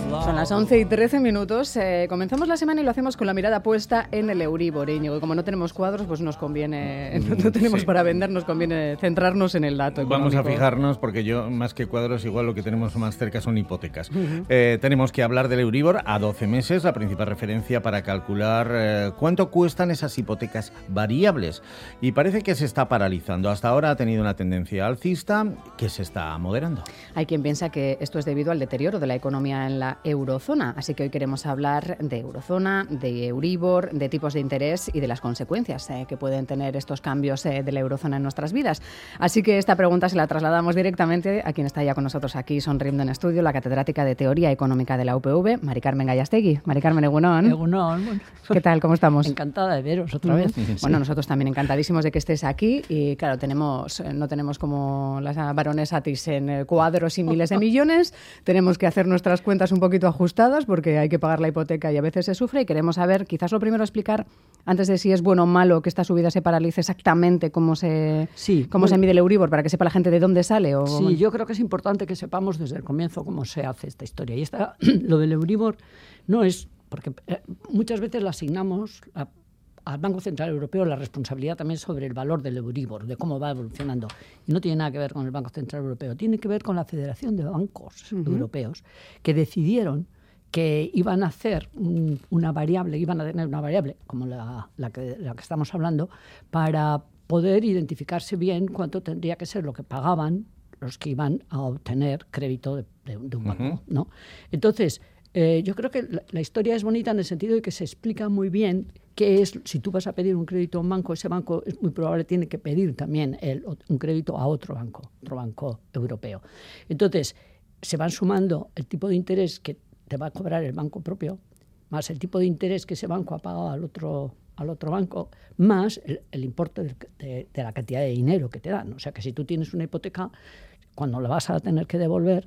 Son las 11:13. Comenzamos la semana y lo hacemos con la mirada puesta en el Euribor, Íñigo. Y como no tenemos cuadros, pues nos conviene, no tenemos para vender, nos conviene centrarnos en el dato económico. Vamos a fijarnos, porque yo, más que cuadros, igual lo que tenemos más cerca son hipotecas. Tenemos que hablar del Euribor a 12 meses, la principal referencia para calcular cuánto cuestan esas hipotecas variables. Y parece que se está paralizando. Hasta ahora ha tenido una tendencia alcista que se está moderando. Hay quien piensa que esto es debido al deterioro de la economía en la eurozona, así que hoy queremos hablar de eurozona, de Euribor, de tipos de interés y de las consecuencias que pueden tener estos cambios de la eurozona en nuestras vidas. Así que esta pregunta se la trasladamos directamente a quien está ya con nosotros aquí sonriendo en estudio, la catedrática de Teoría Económica de la UPV, Mari Carmen Gallastegui. Mari Carmen, egunon. Egunon. ¿Qué tal? ¿Cómo estamos? Encantada de veros otra vez. Bueno, nosotros también encantadísimos de que estés aquí y claro, no tenemos como las barones Atis en cuadros y miles de millones, tenemos que hacer nuestras cuentas un poquito ajustadas porque hay que pagar la hipoteca y a veces se sufre y queremos saber, quizás lo primero explicar, antes de si es bueno o malo que esta subida se paralice, exactamente cómo se mide el Euribor para que sepa la gente de dónde sale. Sí, yo creo que es importante que sepamos desde el comienzo cómo se hace esta historia. Y lo del Euribor no es, porque muchas veces le asignamos al Banco Central Europeo la responsabilidad también sobre el valor del Euribor, de cómo va evolucionando. Y no tiene nada que ver con el Banco Central Europeo, tiene que ver con la Federación de Bancos Europeos, que decidieron que iban a hacer una variable, iban a tener una variable como la que estamos hablando, para poder identificarse bien cuánto tendría que ser lo que pagaban los que iban a obtener crédito de un banco, ¿no? Entonces, yo creo que la historia es bonita en el sentido de que se explica muy bien qué es, si tú vas a pedir un crédito a un banco, ese banco es muy probable tiene que pedir también un crédito a otro banco europeo. Entonces, se van sumando el tipo de interés que te va a cobrar el banco propio, más el tipo de interés que ese banco ha pagado al otro banco, más el importe de la cantidad de dinero que te dan. O sea, que si tú tienes una hipoteca, cuando la vas a tener que devolver,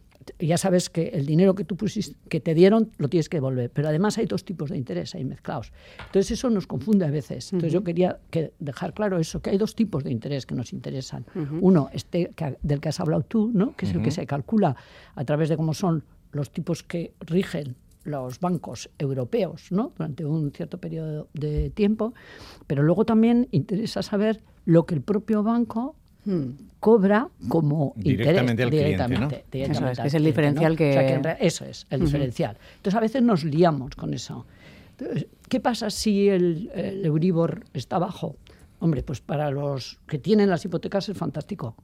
ya sabes que el dinero que tú pusiste, que te dieron, lo tienes que devolver. Pero además hay dos tipos de interés ahí mezclados. Entonces eso nos confunde a veces. Entonces yo quería dejar claro eso, que hay dos tipos de interés que nos interesan. Uno, del que has hablado tú, ¿no? Que es el que se calcula a través de cómo son los tipos que rigen los bancos europeos, ¿no? Durante un cierto periodo de tiempo. Pero luego también interesa saber lo que el propio banco cobra como directamente interés. Al cliente, ¿no? Eso es, que es el diferencial, ¿no? O sea, que eso es, el diferencial. Entonces, a veces nos liamos con eso. Entonces, ¿qué pasa si el Euribor está bajo? Hombre, pues para los que tienen las hipotecas es fantástico.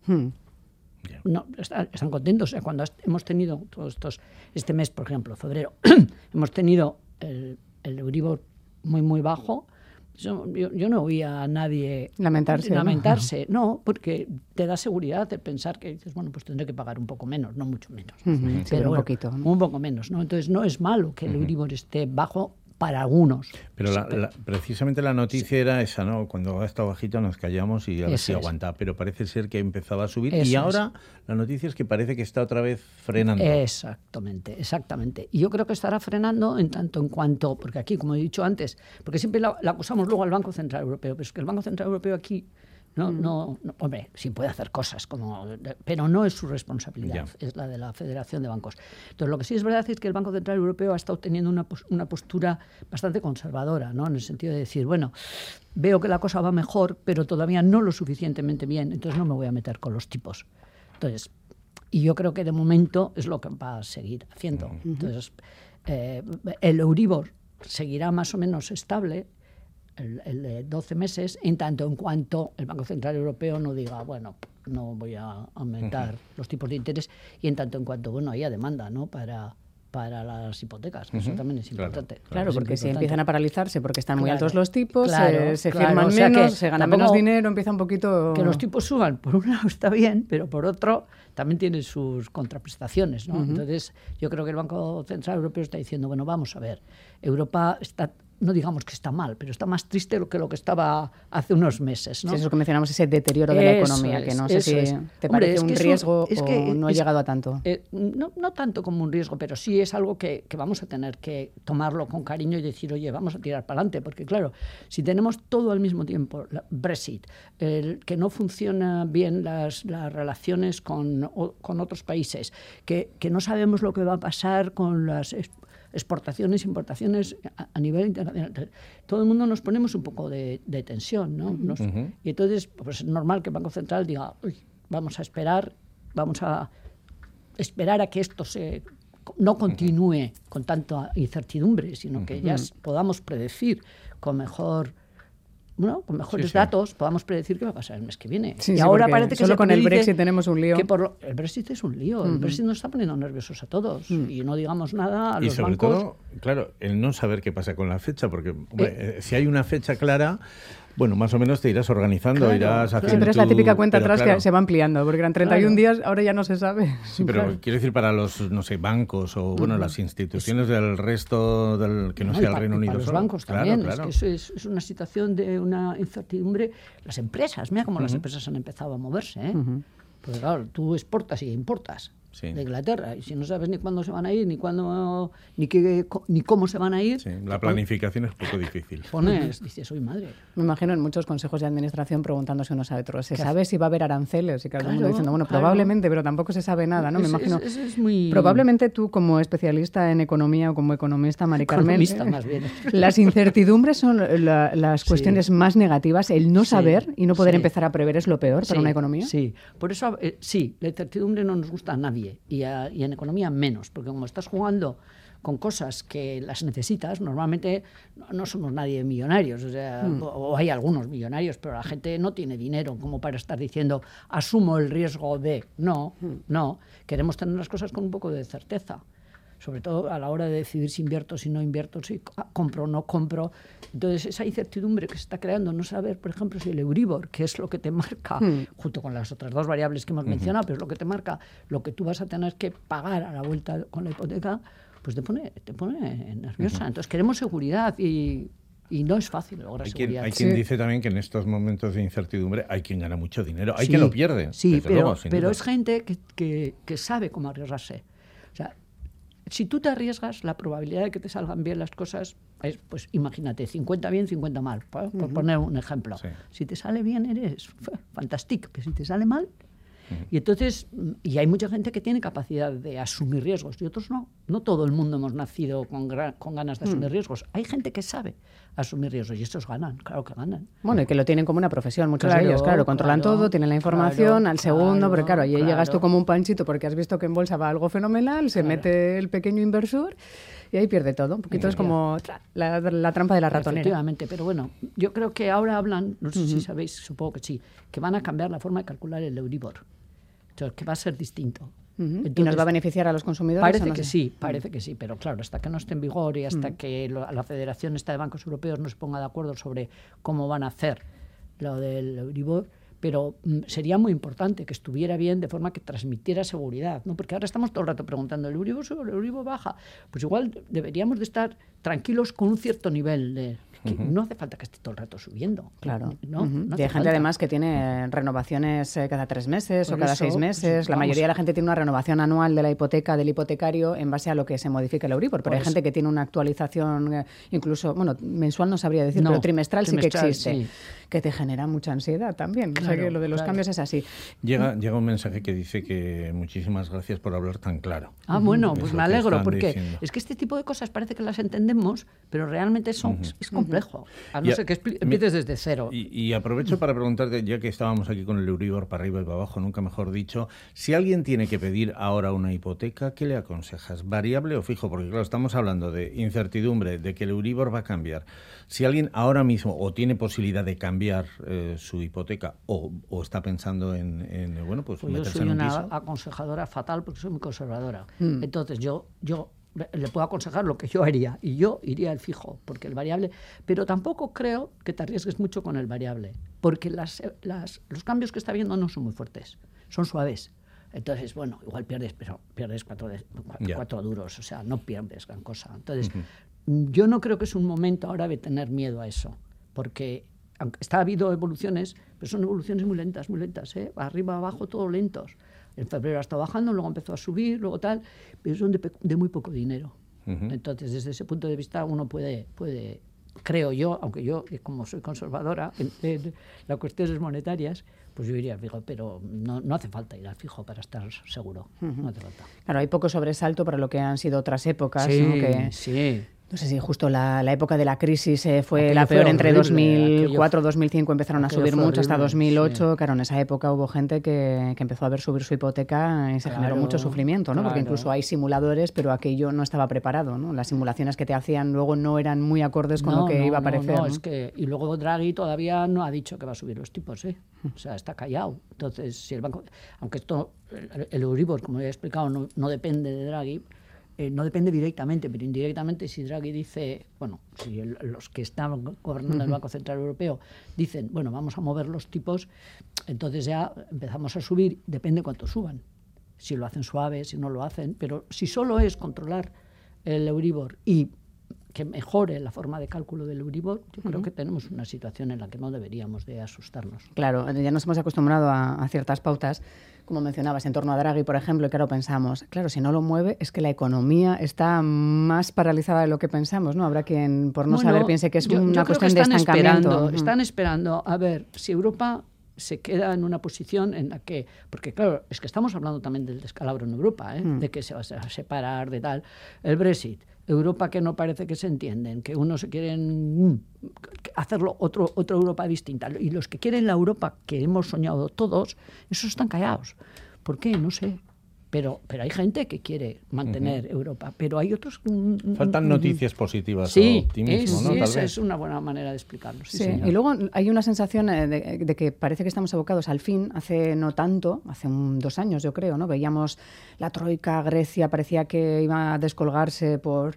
No, están contentos. O sea, cuando hemos tenido este mes, por ejemplo, febrero, hemos tenido el Euribor muy, muy bajo. Yo no oía a nadie lamentarse, ¿no? Porque te da seguridad de pensar que dices, bueno, pues tendré que pagar un poco menos, no mucho menos, pero un poquito, ¿no? Un poco menos, ¿no? Entonces no es malo que el Euribor esté bajo para algunos. Pero precisamente la noticia era esa, ¿no? Cuando ha estado bajito nos callamos y a ver si aguanta, pero parece ser que empezaba a subir y ahora la noticia es que parece que está otra vez frenando. Exactamente. Y yo creo que estará frenando en tanto en cuanto, porque aquí, como he dicho antes, porque siempre la acusamos luego al Banco Central Europeo, pero es que el Banco Central Europeo aquí no, hombre, sí puede hacer cosas, pero no es su responsabilidad, es la de la Federación de Bancos. Entonces, lo que sí es verdad es que el Banco Central Europeo ha estado teniendo una postura bastante conservadora, ¿no? En el sentido de decir, bueno, veo que la cosa va mejor, pero todavía no lo suficientemente bien, entonces no me voy a meter con los tipos. Entonces, y yo creo que de momento es lo que va a seguir haciendo. Entonces, el Euribor seguirá más o menos estable, el de 12 meses, en tanto en cuanto el Banco Central Europeo no diga, bueno, no voy a aumentar los tipos de interés, y en tanto en cuanto, bueno, haya demanda, ¿no? Para las hipotecas, eso también es importante. Claro, porque si empiezan a paralizarse porque están muy altos los tipos, se claro, firman menos, se gana menos dinero, empieza un poquito... Que los tipos suban, por un lado está bien, pero por otro también tiene sus contraprestaciones, ¿no? Entonces, yo creo que el Banco Central Europeo está diciendo, bueno, vamos a ver, Europa está no digamos que está mal, pero está más triste que lo que estaba hace unos meses, ¿no? Sí, eso que mencionamos, ese deterioro de la economía, que no sé si te parece un riesgo o no ha llegado a tanto. No tanto como un riesgo, pero sí es algo que vamos a tener que tomarlo con cariño y decir, oye, vamos a tirar para adelante, porque claro, si tenemos todo al mismo tiempo, Brexit, que no funcionan bien las relaciones con otros países, que no sabemos lo que va a pasar con las exportaciones, importaciones a nivel internacional. Todo el mundo nos ponemos un poco de tensión, ¿no? Y entonces, pues es normal que el Banco Central diga, vamos a esperar a que esto no continúe con tanta incertidumbre, sino que ya podamos predecir con mejores datos, podamos predecir qué va a pasar el mes que viene. Sí, y ahora parece que solo con el Brexit tenemos un lío. El Brexit es un lío. El Brexit nos está poniendo nerviosos a todos. Y no digamos nada a los bancos. Y sobre todo, claro, el no saber qué pasa con la fecha, porque si hay una fecha clara, bueno, más o menos te irás organizando, irás haciendo. Siempre es la típica cuenta atrás que se va ampliando, porque eran 31 días, ahora ya no se sabe. Sí, pero quiero decir para los, bancos o las instituciones del resto que no sea el Reino Unido. Para los bancos también, es una situación de una incertidumbre. Las empresas, mira cómo las empresas han empezado a moverse, ¿eh? Porque claro, tú exportas y importas. Sí. De Inglaterra, y si no sabes ni cuándo se van a ir, ni cuándo, ni cómo se van a ir. Sí, la planificación es un poco difícil. Dices, soy madre. Me imagino en muchos consejos de administración preguntándose unos a otros, ¿se sabe si va a haber aranceles? Y cada uno diciendo, bueno, probablemente, pero tampoco se sabe nada, ¿no? Me imagino. Es muy... Probablemente tú, como especialista en economía o como economista, Mari Carmen, más bien. Las incertidumbres son las cuestiones más negativas. El no saber y no poder empezar a prever es lo peor para una economía. Sí, por eso, la incertidumbre no nos gusta a nadie. Y en economía menos, porque como estás jugando con cosas que las necesitas, normalmente no somos nadie millonarios, o hay algunos millonarios, pero la gente no tiene dinero como para estar diciendo asumo el riesgo de... No, queremos tener las cosas con un poco de certeza, sobre todo a la hora de decidir si invierto, si no invierto, si compro o no compro. Entonces, esa incertidumbre que se está creando, no saber, por ejemplo, si el Euribor, que es lo que te marca, junto con las otras dos variables que hemos mencionado, pero es lo que te marca lo que tú vas a tener que pagar a la vuelta con la hipoteca, pues te pone nerviosa. Entonces, queremos seguridad y no es fácil lograr seguridad. Hay quien dice también que en estos momentos de incertidumbre hay quien gana mucho dinero, hay quien lo pierde. Sí, pero es gente que sabe cómo arriesgarse. O sea, si tú te arriesgas, la probabilidad de que te salgan bien las cosas es, pues imagínate, 50 bien, 50 mal, por poner un ejemplo. Sí. Si te sale bien, eres fantástico, pero si te sale mal... Y entonces, hay mucha gente que tiene capacidad de asumir riesgos y otros no. No todo el mundo hemos nacido con ganas de asumir riesgos. Hay gente que sabe asumir riesgos y estos ganan, claro que ganan. Bueno, y que lo tienen como una profesión, muchos de ellos, controlan todo, tienen la información al segundo, pero claro, ahí llegas tú como un panchito porque has visto que en bolsa va algo fenomenal, se mete el pequeño inversor y ahí pierde todo. Un poquito es como la trampa de la ratonera. Efectivamente, pero bueno, yo creo que ahora hablan, no sé si sabéis, supongo que sí, que van a cambiar la forma de calcular el Euribor. Entonces, que va a ser distinto. Entonces, ¿y nos va a beneficiar a los consumidores? Parece que sí, pero claro, hasta que no esté en vigor y hasta que la Federación de Bancos Europeos no se ponga de acuerdo sobre cómo van a hacer lo del Euribor, pero sería muy importante que estuviera bien de forma que transmitiera seguridad, ¿no? Porque ahora estamos todo el rato preguntando, ¿el Euribor sube, el Euribor baja? Pues igual deberíamos de estar tranquilos con un cierto nivel de... No hace falta que esté todo el rato subiendo. Claro. No y hay gente además que tiene renovaciones cada 3 meses o cada 6 meses. La mayoría de la gente tiene una renovación anual de la hipoteca, del hipotecario, en base a lo que se modifique el Euribor. Pero hay gente que tiene una actualización incluso, mensual no sabría decir, pero trimestral sí que existe, que te genera mucha ansiedad también. Claro, o sea que lo de los cambios es así. Llega un mensaje que dice que muchísimas gracias por hablar tan claro. Bueno, pues me alegro, porque es que este tipo de cosas parece que las entendemos, pero realmente es complejo. A no ser que empieces desde cero. Y aprovecho para preguntarte, ya que estábamos aquí con el Euribor para arriba y para abajo, nunca mejor dicho, si alguien tiene que pedir ahora una hipoteca, ¿qué le aconsejas? ¿Variable o fijo? Porque claro, estamos hablando de incertidumbre, de que el Euribor va a cambiar. Si alguien ahora mismo o tiene posibilidad de cambiar su hipoteca o está pensando en meterse en un piso. Yo soy una aconsejadora fatal porque soy muy conservadora. Entonces yo le puedo aconsejar lo que yo haría y yo iría al fijo, porque el variable, pero tampoco creo que te arriesgues mucho con el variable, porque los cambios que está habiendo no son muy fuertes, son suaves. Entonces, igual pierdes, pero pierdes 4 duros, o sea, no pierdes gran cosa. Entonces, yo no creo que es un momento ahora de tener miedo a eso, porque aunque ha habido evoluciones, pero son evoluciones muy lentas, arriba, abajo, todo lentos. En febrero ha estado bajando, luego empezó a subir, luego tal, pero son de muy poco dinero. Entonces, desde ese punto de vista, uno puede, creo yo, aunque yo, como soy conservadora en las cuestiones monetarias, pues yo diría fijo, pero no hace falta ir al fijo para estar seguro. No hace falta. Claro, hay poco sobresalto para lo que han sido otras épocas. Sí, ¿no? sí. No sé si justo la época de la crisis fue la peor entre 2004 y 2005, empezaron a subir mucho hasta 2008. Sí. Claro, en esa época hubo gente que empezó a ver subir su hipoteca y se generó mucho sufrimiento, ¿no? Porque incluso hay simuladores, pero aquello no estaba preparado, ¿no? Las simulaciones que te hacían luego no eran muy acordes con lo que iba a aparecer. Es que, y luego Draghi todavía no ha dicho que va a subir los tipos, ¿eh? O sea, está callado. Entonces, si el banco, aunque esto, el Euribor, como ya he explicado, no depende de Draghi, no depende directamente, pero indirectamente, si Draghi dice, bueno, si los que están gobernando el Banco Central Europeo dicen, bueno, vamos a mover los tipos, entonces ya empezamos a subir, depende cuánto suban. Si lo hacen suave, si no lo hacen, pero si solo es controlar el Euribor y que mejore la forma de cálculo del Euribor, yo creo que tenemos una situación en la que no deberíamos de asustarnos. Claro, ya nos hemos acostumbrado a ciertas pautas, como mencionabas, en torno a Draghi, por ejemplo, y claro, pensamos, claro, si no lo mueve es que la economía está más paralizada de lo que pensamos, ¿no? Habrá quien, por no saber, piense que es una cuestión de estancamiento. Están esperando a ver si Europa se queda en una posición en la que, porque claro, es que estamos hablando también del descalabro en Europa, de que se va a separar, de tal, el Brexit, Europa que no parece que se entienden, que unos se quieren hacerlo otra Europa distinta, y los que quieren la Europa que hemos soñado todos, esos están callados. ¿Por qué? No sé. Pero hay gente que quiere mantener Europa, pero hay otros... Faltan noticias positivas o optimismo, ¿no? Sí, esa es una buena manera de explicarlo. Sí, y luego hay una sensación de que parece que estamos abocados al fin, hace no tanto, hace 2 años yo creo, ¿no? Veíamos la troika, Grecia, parecía que iba a descolgarse por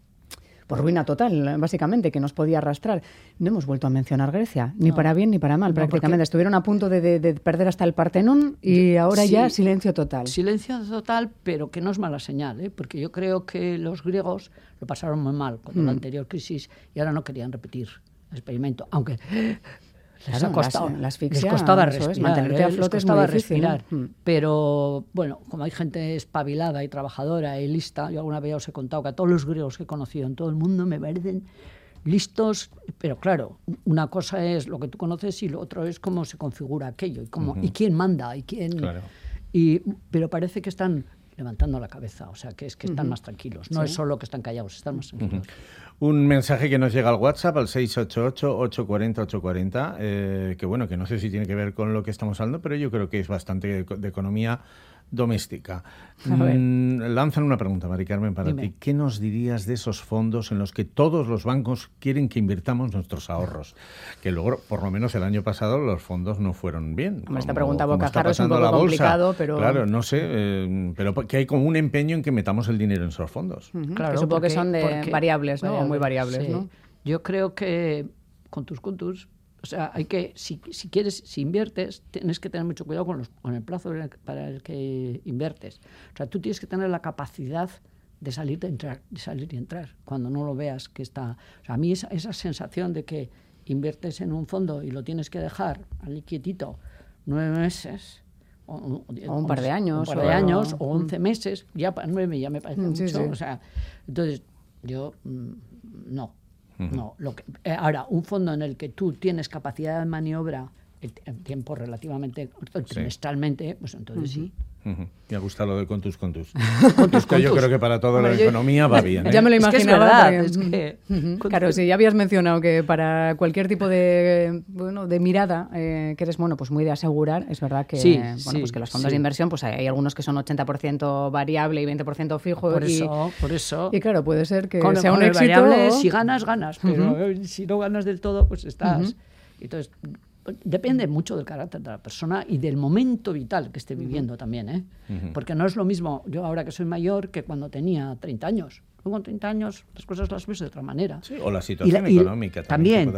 ruina total, básicamente, que nos podía arrastrar. No hemos vuelto a mencionar Grecia, ni para bien ni para mal, prácticamente. Estuvieron a punto de perder hasta el Partenón y ahora ya silencio total. Silencio total, pero que no es mala señal, porque yo creo que los griegos lo pasaron muy mal con la anterior crisis y ahora no querían repetir el experimento, aunque... Les costaba respirar, mantenerte a flote es muy difícil, respirar. Pero bueno, como hay gente espabilada y trabajadora y lista, yo alguna vez ya os he contado que a todos los griegos que he conocido en todo el mundo me parecen listos, pero claro, una cosa es lo que tú conoces y lo otro es cómo se configura aquello y quién manda y quién... Claro. Pero parece que están levantando la cabeza, o sea, que están más tranquilos. No es solo que están callados, están más tranquilos. Un mensaje que nos llega al WhatsApp, al 688-840-840, que bueno, que no sé si tiene que ver con lo que estamos hablando, pero yo creo que es bastante de economía doméstica. Lanzan una pregunta, Mari Carmen, para ti. ¿Qué nos dirías de esos fondos en los que todos los bancos quieren que invirtamos nuestros ahorros? Que luego, por lo menos el año pasado, los fondos no fueron bien. Esta pregunta bocajarro es un poco complicado, pero... Claro, no sé, pero que hay como un empeño en que metamos el dinero en esos fondos. Claro, que supongo que son de variables, ¿no? Muy variables, sí. ¿no? Yo creo que con tus o sea, hay que, si inviertes, tienes que tener mucho cuidado con el plazo para el que inviertes. O sea, tú tienes que tener la capacidad de salir y entrar, cuando no lo veas que está... O sea, a mí esa sensación de que inviertes en un fondo y lo tienes que dejar allí quietito 9 meses... O un par de años. Un par de años, o 11 meses, ya para 9 ya me parece mucho. Sí. O sea, entonces, yo no. No, ahora, un fondo en el que tú tienes capacidad de maniobra en tiempo relativamente, trimestralmente, pues entonces sí. Me ha gustado lo de con tus. Yo creo que para toda la economía va bien. Ya me lo imaginaba. Es que es verdad. Claro, sí, ya habías mencionado que para cualquier tipo de mirada, que eres pues muy de asegurar, es verdad que pues que los fondos de inversión, pues hay algunos que son 80% variable y 20% fijo. Por eso. Y claro, puede ser que sea un éxito. Variable, si ganas, pero si no ganas del todo, pues estás. Entonces, depende mucho del carácter de la persona y del momento vital que esté viviendo también, porque no es lo mismo yo ahora que soy mayor que cuando tenía 30 años. Luego con 30 años las cosas las ves de otra manera. Sí, o la situación económica también.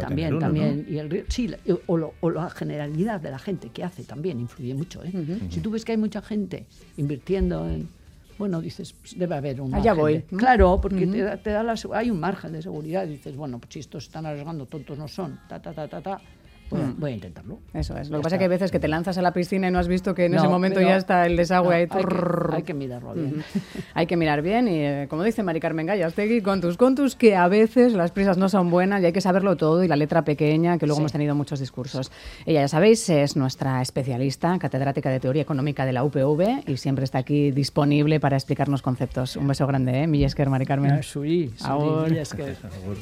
¿no? O la generalidad de la gente que hace también influye mucho. Si tú ves que hay mucha gente invirtiendo bueno, dices, pues debe haber un Allá margen. voy. Claro, porque te da hay un margen de seguridad. Dices, bueno, pues si estos están arriesgando, tontos no son, voy a intentarlo. Eso es. Lo que pasa es que hay veces que te lanzas a la piscina y no has visto que en ese momento pero ya está el desagüe ahí. Hay que mirarlo bien. Hay que mirar bien y, como dice Mari Carmen Gallastegui, contus, que a veces las prisas no son buenas y hay que saberlo todo y la letra pequeña, que luego hemos tenido muchos discursos. Ella, ya sabéis, es nuestra especialista, catedrática de Teoría Económica de la UPV y siempre está aquí disponible para explicarnos conceptos. Un beso grande, Mila esker, Mari Carmen. Zuri, Agur. Mila esker.